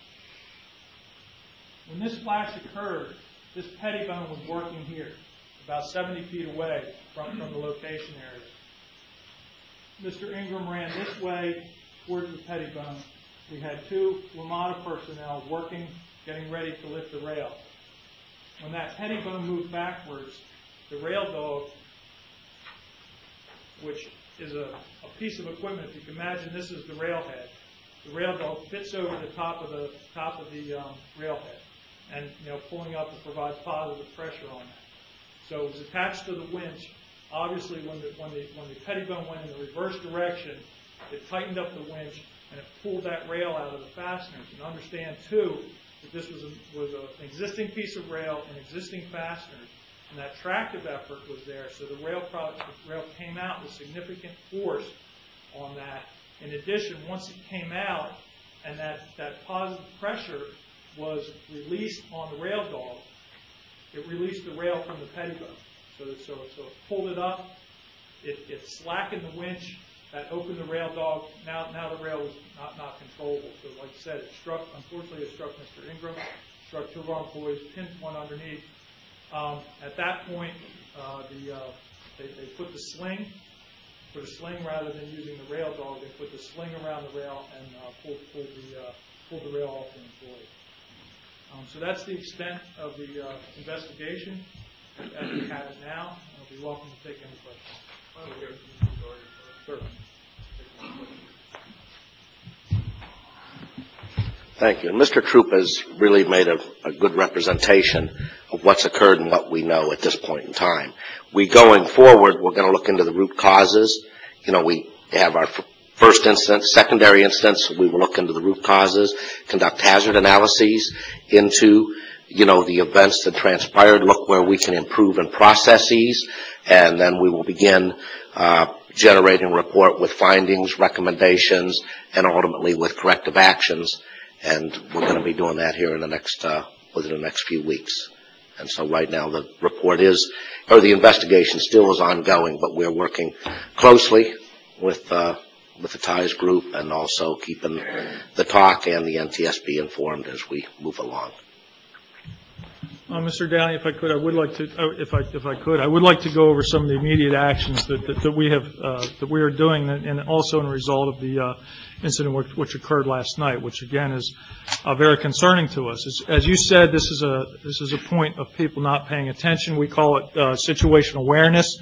When this flash occurred, this pettibone was working here, about seventy feet away from, from the location area. Mister Ingram ran this way towards the pettibone. We had two WMATA personnel working, getting ready to lift the rail. When that pettibone moved backwards, the rail dog, which is a, a piece of equipment, if you can imagine this is the rail head, the rail dog fits over the top of the top of the um, rail head, and you know pulling up to provide positive pressure on that. So it was attached to the winch. Obviously, when the when the when the pettibone went in the reverse direction, it tightened up the winch and it pulled that rail out of the fasteners. And understand too that this was a, was a, an existing piece of rail and existing fasteners, and that tractive effort was there. So the rail product, the rail came out with significant force on that. In addition, once it came out and that that positive pressure was released on the rail dog, it released the rail from the pettibone. So, so, so it pulled it up, it, it slackened the winch, that opened the rail dog. Now, now the rail was not, not controllable. So like I said, it struck, unfortunately it struck Mister Ingram, struck two of our employees, pinned one underneath. Um, at that point, uh, the, uh, they, they put the sling, put a sling rather than using the rail dog, they put the sling around the rail and uh, pulled, pulled, the, uh, pulled the rail off the employee. Um, so that's the extent of the uh, investigation as we have it now. I'll be welcome to take any questions. Sure. Thank you. And Mister Troop has really made a, a good representation of what's occurred and what we know at this point in time. We, going forward, we're going to look into the root causes. You know, we have our first instance, secondary instance, we will look into the root causes, conduct hazard analyses into, you know, the events that transpired, look where we can improve in processes, and then we will begin, uh, generating a report with findings, recommendations, and ultimately with corrective actions. And we're going to be doing that here in the next, uh, within the next few weeks. And so right now the report is, or the investigation still is ongoing, but we're working closely with, uh, with the TIES group and also keeping the talk and the N T S B informed as we move along. Uh, Mister Downey, if I could, I would like to, uh, if I if I could, I would like to go over some of the immediate actions that that, that we have uh, that we are doing, and also in a result of the uh, incident which, which occurred last night, which again is uh, very concerning to us. As, as you said, this is a this is a point of people not paying attention. We call it uh, situational awareness.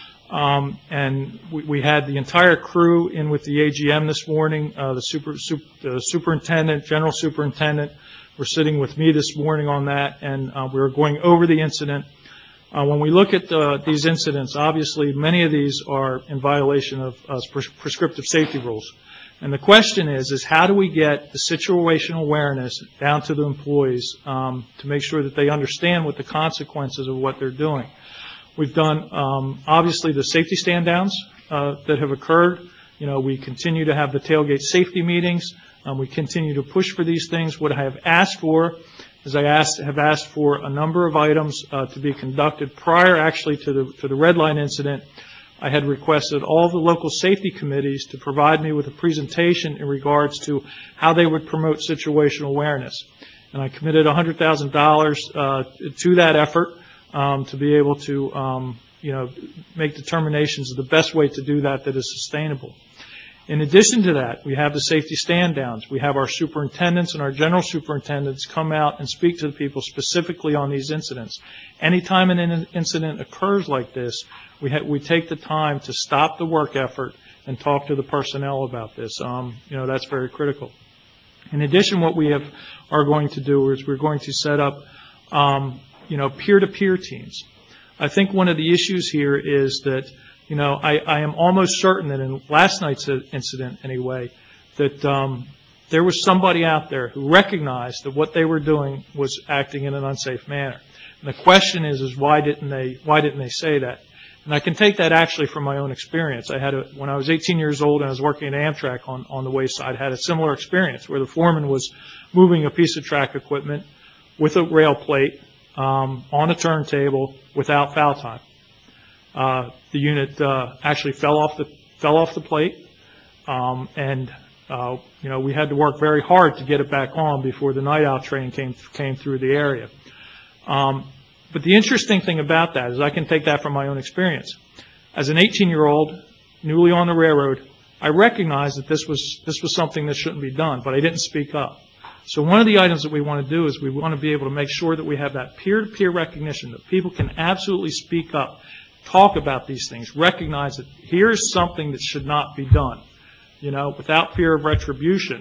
Um, and we, we had the entire crew in with the A G M this morning. Uh, the super, super the superintendent, general superintendent, were sitting with me this morning on that, and uh, we were going over the incident. Uh, when we look at uh, these incidents, obviously many of these are in violation of uh, pres- prescriptive safety rules. And the question is, is how do we get the situational awareness down to the employees um, to make sure that they understand what the consequences of what they're doing? We've done, um, obviously, the safety stand-downs uh, that have occurred. You know, we continue to have the tailgate safety meetings. Um, we continue to push for these things. What I have asked for is I asked, have asked for a number of items uh, to be conducted prior, actually, to the to the red line incident. I had requested all the local safety committees to provide me with a presentation in regards to how they would promote situational awareness. And I committed one hundred thousand dollars uh, to that effort. Um, to be able to, um, you know, make determinations of the best way to do that that is sustainable. In addition to that, we have the safety stand-downs. We have our superintendents and our general superintendents come out and speak to the people specifically on these incidents. Anytime an incident occurs like this, we, ha- we take the time to stop the work effort and talk to the personnel about this. Um, you know, that's very critical. In addition, what we have are going to do is we're going to set up um, you know, peer-to-peer teams. I think one of the issues here is that, you know, I, I am almost certain that in last night's incident anyway, that um, there was somebody out there who recognized that what they were doing was acting in an unsafe manner. And the question is, is why didn't they, why didn't they say that? And I can take that actually from my own experience. I had a, when I was eighteen years old and I was working at Amtrak on, on the waste side, I had a similar experience where the foreman was moving a piece of track equipment with a rail plate Um, on a turntable without foul time. Uh, the unit uh, actually fell off the fell off the plate, um, and uh, you know we had to work very hard to get it back on before the night out train came came through the area. Um, but the interesting thing about that is I can take that from my own experience. As an eighteen-year-old, newly on the railroad, I recognized that this was this was something that shouldn't be done, but I didn't speak up. So one of the items that we want to do is we want to be able to make sure that we have that peer-to-peer recognition, that people can absolutely speak up, talk about these things, recognize that here's something that should not be done, you know, without fear of retribution.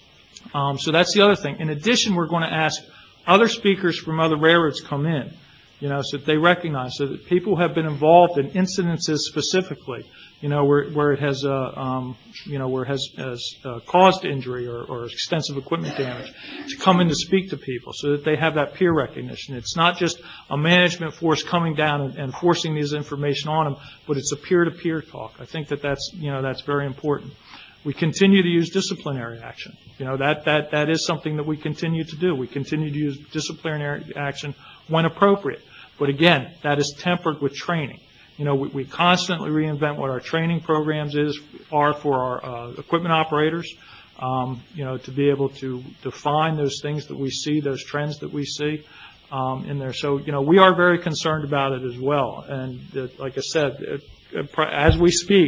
Um, so that's the other thing. In addition, we're going to ask other speakers from other railroads come in, you know, so that they recognize, so that people have been involved in incidences specifically, you know, where, where it has, uh, um, you know, where it has, has uh, caused injury or, or extensive equipment damage, to come in to speak to people so that they have that peer recognition. It's not just a management force coming down and, and forcing this information on them, but it's a peer-to-peer talk. I think that that's, you know, that's very important. We continue to use disciplinary action. You know, that, that, that is something that we continue to do. We continue to use disciplinary action when appropriate. But again, that is tempered with training. You know, we, we constantly reinvent what our training programs is, are for our uh, equipment operators, um, you know, to be able to define those things that we see, those trends that we see um, in there. So, you know, we are very concerned about it as well. And uh, like I said, it, uh, as we speak,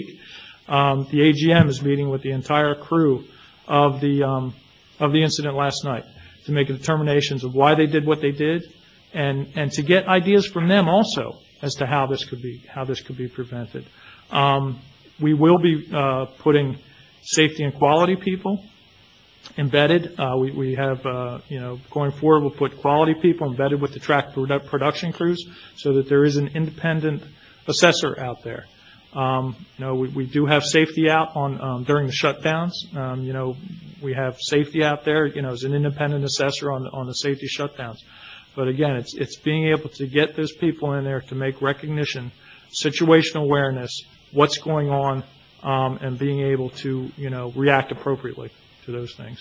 um, the A G M is meeting with the entire crew of the um, of the incident last night to make determinations of why they did what they did, and and to get ideas from them also as to how this could be how this could be prevented. Um, we will be uh, putting safety and quality people embedded. Uh, we, we have, uh, you know, going forward, we'll put quality people embedded with the track produ- production crews so that there is an independent assessor out there. Um, you know, we, we do have safety out on um, during the shutdowns. Um, you know, we have safety out there, you know, as an independent assessor on, on the safety shutdowns. But again, it's, it's being able to get those people in there to make recognition, situational awareness, what's going on, um, and being able to, you know, react appropriately to those things.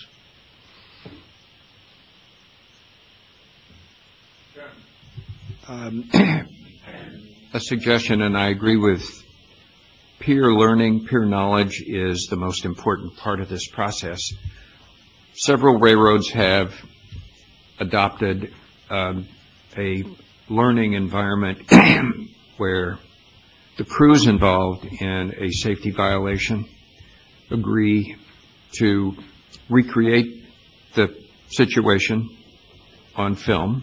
Um, a suggestion, and I agree with peer learning, peer knowledge is the most important part of this process. Several railroads have adopted um, a learning environment where the crews involved in a safety violation agree to recreate the situation on film,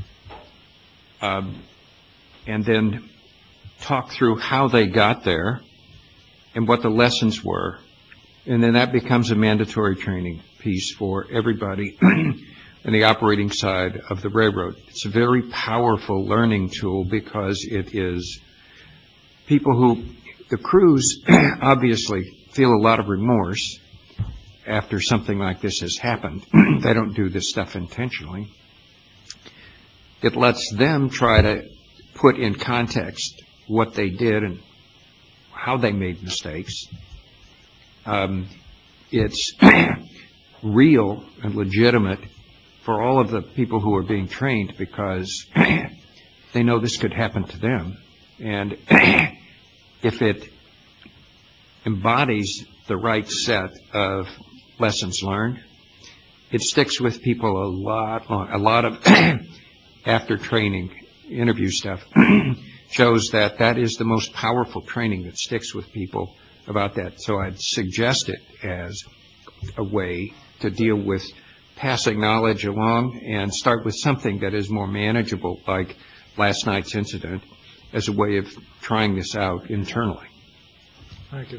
um, and then talk through how they got there and what the lessons were. And then that becomes a mandatory training piece for everybody on the operating side of the railroad. It's a very powerful learning tool because it is people who, the crews obviously feel a lot of remorse after something like this has happened. They don't do this stuff intentionally. It lets them try to put in context what they did and how they made mistakes. Um, it's real and legitimate for all of the people who are being trained because they know this could happen to them. And if it embodies the right set of lessons learned, it sticks with people a lot long. A lot of after training interview stuff shows that that is the most powerful training that sticks with people about that. So I'd suggest it as a way to deal with passing knowledge along and start with something that is more manageable, like last night's incident, as a way of trying this out internally. Thank you.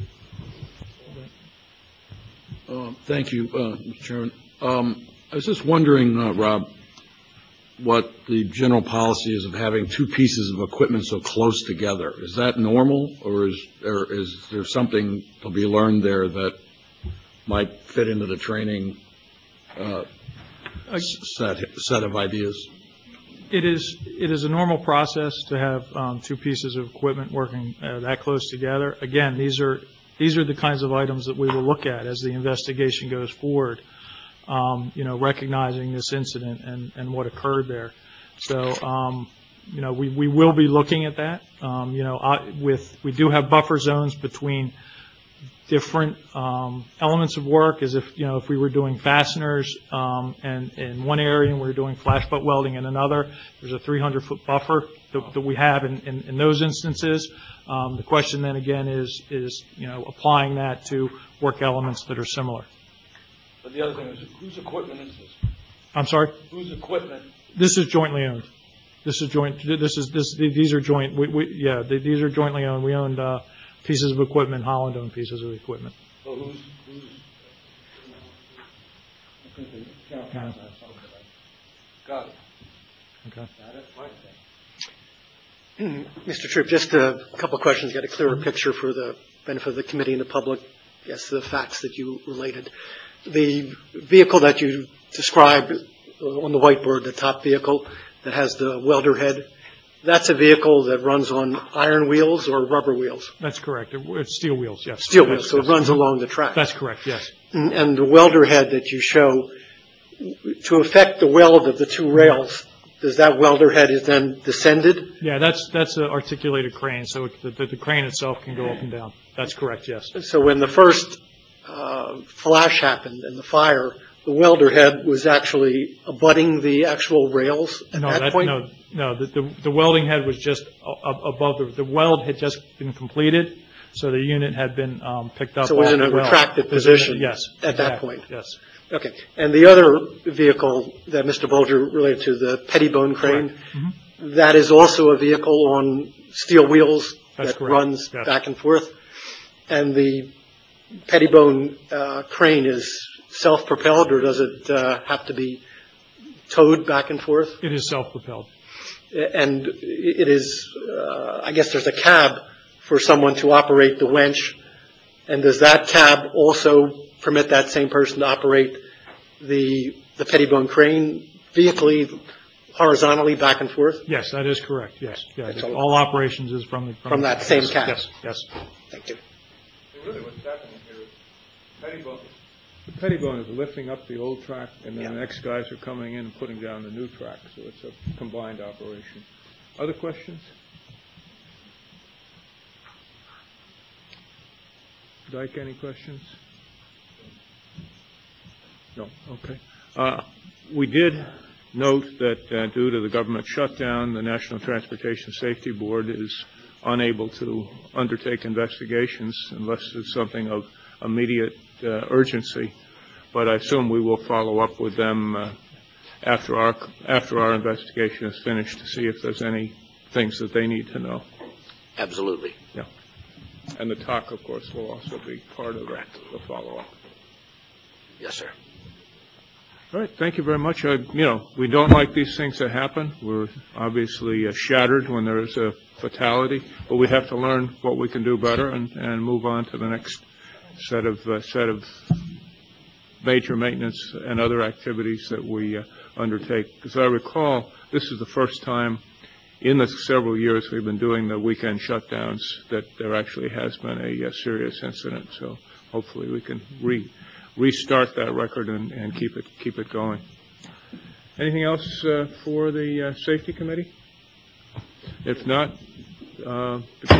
Uh, thank you, uh, Mister Chairman. Um, I was just wondering, uh, Rob, what the general policy is of having two pieces of equipment so close together. Is that normal, or is, or is there something to be learned there that might fit into the training uh, set, set of ideas? It is it is a normal process to have um, two pieces of equipment working uh, that close together. Again, these are these are the kinds of items that we will look at as the investigation goes forward. Um, you know, recognizing this incident and, and what occurred there. So, um, you know, we, we will be looking at that. Um, you know, I, with we do have buffer zones between different um, elements of work, as if, you know, if we were doing fasteners um, and in one area and we were doing flash butt welding in another, there's a three hundred foot buffer that, that we have in, in, in those instances. Um, the question then again is, is, you know, applying that to work elements that are similar. But the other thing is, whose equipment is this? I'm sorry? Whose equipment? This is jointly owned. This is joint, this is, this, these are joint, we, we, yeah, these are jointly owned. We owned, uh, pieces of equipment, Holland owned pieces of equipment. So who's, who's? Yeah. Got it. Okay. Mister Troop, just a couple of questions, get a clearer picture for the benefit of the committee and the public. Yes, the facts that you related. The vehicle that you described on the whiteboard, the top vehicle that has the welder head, that's a vehicle that runs on iron wheels or rubber wheels? That's correct. It, it's steel wheels, yes. Steel wheels, yes, so yes. it runs along the track. That's correct, yes. And, and the welder head that you show, to affect the weld of the two rails, does that welder head is then descended? Yeah, that's that's an articulated crane, so it, the, the crane itself can go up and down. That's correct, yes. So when the first uh, flash happened and the fire, the welder head was actually abutting the actual rails at no, that, that point? No, no. The, the, the welding head was just a, above the the weld had just been completed, so the unit had been um, picked up. So it was off in a the weld. retracted It was in a- position yes, at that exactly, point? Yes. Okay. And the other vehicle that Mister Bolger related to, the Pettibone crane, Mm-hmm. that is also a vehicle on steel wheels That's that correct. runs Yes. back and forth. And the Pettibone uh, crane is self-propelled, or does it uh, have to be towed back and forth? It is self-propelled. And it is, uh, I guess there's a cab for someone to operate the winch. And does that cab also permit that same person to operate the the Pettibone crane vehicle horizontally back and forth? Yes, that is correct. Yes. Yeah, That's the- all- all operations is from the From the- that same yes, cab? Yes, yes. Thank you. really what's happening here is Pettibone, the Pettibone is lifting up the old track, and then the next guys are coming in and putting down the new track, so it's a combined operation. Other questions? Dyke, any questions? No, okay. Uh, we did note that uh, due to the government shutdown, the National Transportation Safety Board is unable to undertake investigations unless there's something of immediate uh, urgency. But I assume we will follow up with them uh, after our after our investigation is finished to see if there's any things that they need to know. Absolutely. Yeah. And the talk, of course, will also be part of the, the follow-up. Yes, sir. All right. Thank you very much. Uh, you know, we don't like these things that happen. We're obviously uh, shattered when there is a fatality, but we have to learn what we can do better and, and move on to the next set of uh, set of major maintenance and other activities that we uh, undertake. As I recall, this is the first time in the several years we've been doing the weekend shutdowns that there actually has been a, a serious incident. So hopefully we can re restart that record and, and keep it keep it going. Anything else uh, for the uh, safety committee? If not, uh,